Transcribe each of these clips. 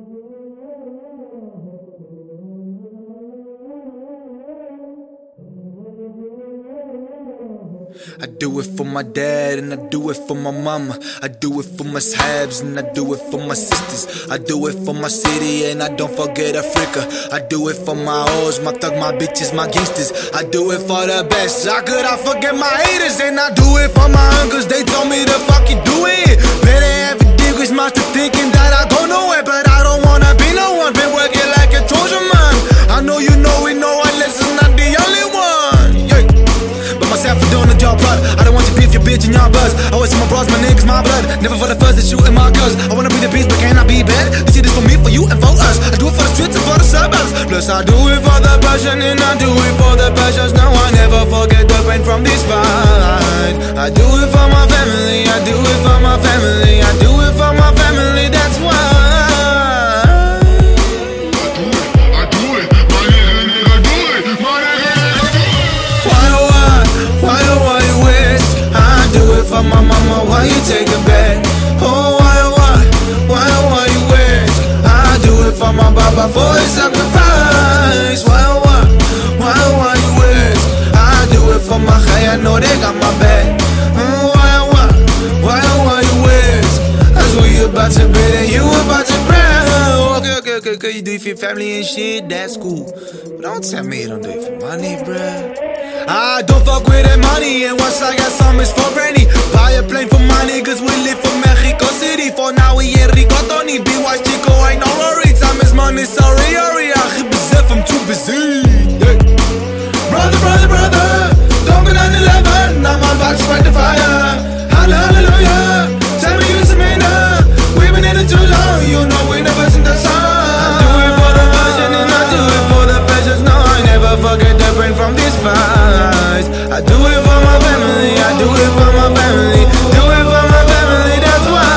I do it for my dad and I do it for my mama. I do it for my sahabs and I do it for my sisters. I do it for my city and I don't forget Africa. I do it for my hoes, my thug, my bitches, my gangsters. I do it for the best. How could I forget my haters? And I do it for my uncles, they told me to fucking do it. Better have a dig with master thinking that I go nowhere, but I don't wanna be no one. Been working like a Trojan man. I know you know it, no one less is not the only one. Yeah. But myself for doing the job, blood. I don't want you beef, your bitch and your buzz. Always see my bros, my niggas, my blood. Never for the fuzz, they shooting my cuz. I wanna be the beast, but can I be bad? You see this for me, for you, and for us. I do it for the streets and for the suburbs. Plus I do it for the passion and I do it for the passions. No, I never forget the pain from this fight. I do it for my family, I do it for my family, I do it for my family, that's why. For my mama, why you take it back? Oh, why you waste? I do it for my baba, for his sacrifice. Why you waste? I do it for my khay, I know they got my back. Why you waste? That's what you about to bid and you about to cry. Okay, you do it for your family and shit, that's cool. But don't tell me you don't do it for money, bruh. I don't fuck with that money, and once I got some it's for rainy. Buy a plane for my niggas, we live for Mexico City. For now we in Rico, don't need BY Chico, ain't no worry. Time is money, sorry, I'm too busy. Yeah. Brother, don't go down 11. I'm about to fight the fire. Hallelujah, tell me you some now. We've been in it too long, you know we never sing the song. I do it for the passion and I do it for the pleasures. No, I never forget the pain from this fight. I do it for my family, I do it for my family, do it for my family, that's why.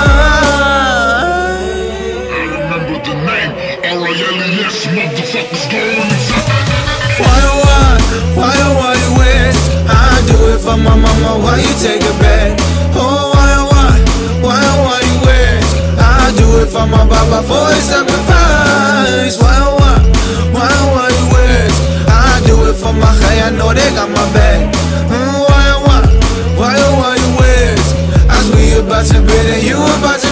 I remember the name, R-I-L-E-S, motherfuckers going. Why you waste? I do it for my mama, why you take it back? Oh, why you waste? I do it for my baba, for his sacrifice. Why you waste? I do it for my khay, I know they got my back. Why you waste? As we about to bid and you about to